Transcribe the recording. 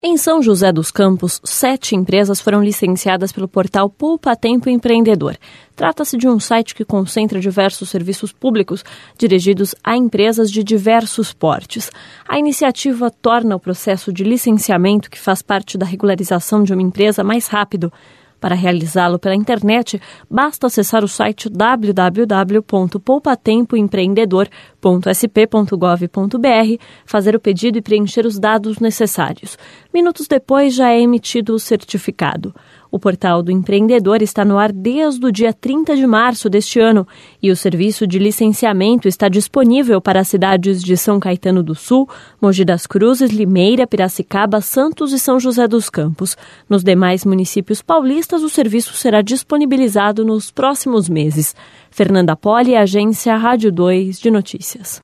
Em São José dos Campos, 7 empresas foram licenciadas pelo portal Poupa Tempo Empreendedor. Trata-se de um site que concentra diversos serviços públicos dirigidos a empresas de diversos portes. A iniciativa torna o processo de licenciamento, que faz parte da regularização de uma empresa, mais rápido. Para realizá-lo pela internet, basta acessar o site www.poupatempoempreendedor.sp.gov.br, fazer o pedido e preencher os dados necessários. Minutos depois já é emitido o certificado. O portal do empreendedor está no ar desde o dia 30 de março deste ano e o serviço de licenciamento está disponível para as cidades de São Caetano do Sul, Mogi das Cruzes, Limeira, Piracicaba, Santos e São José dos Campos. Nos demais municípios paulistas, o serviço será disponibilizado nos próximos meses. Fernanda Poli, Agência Rádio 2 de Notícias.